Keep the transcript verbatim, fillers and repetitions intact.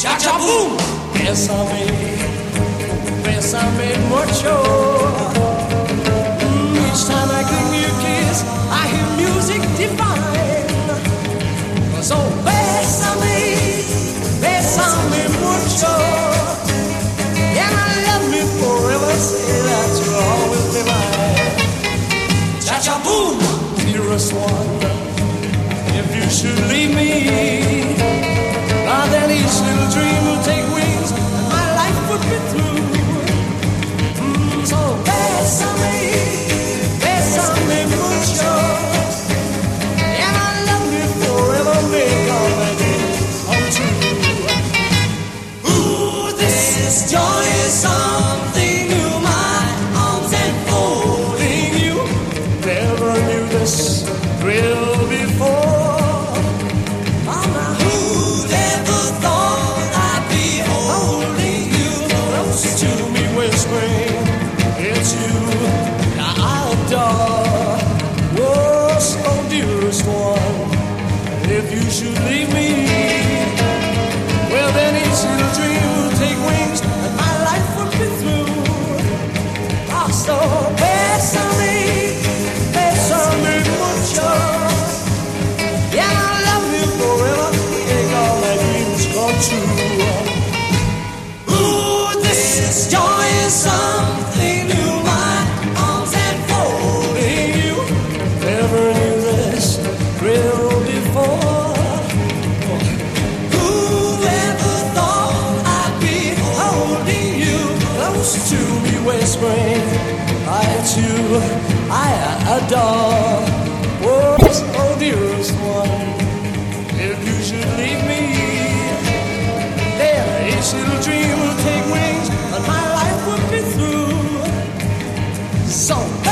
Cha-cha boom! Bésame, bésame mucho. Mm, each time I give you a kiss, I hear music divine. So bésame, bésame mucho. And I love me forever, say that you'll always be mine. Cha-cha boom! Dearest one, if you should leave me, now then each little dream will take wings and my life would be through. Mm, so bésame, bésame mucho. And I love you forever, make all my dreams come true. Ooh, this is joy, is something new, my arms enfolding you. Never knew this thrill before. It's you I adore. Oh, so dearest one, if you should leave me, well then each little dream will take wings and my life will be through. Oh, so bésame, bésame mucho. Yeah, I love you forever, make all my dreams come true. Ooh, this is joy, is something new, my arms enfolding you. Never knew this thrill before. Whoever thought I'd be holding you close to me, whispering, I too, I adore. Oh, oh dearest one, if you should leave me, then each little dream will take wings and my life will be through. So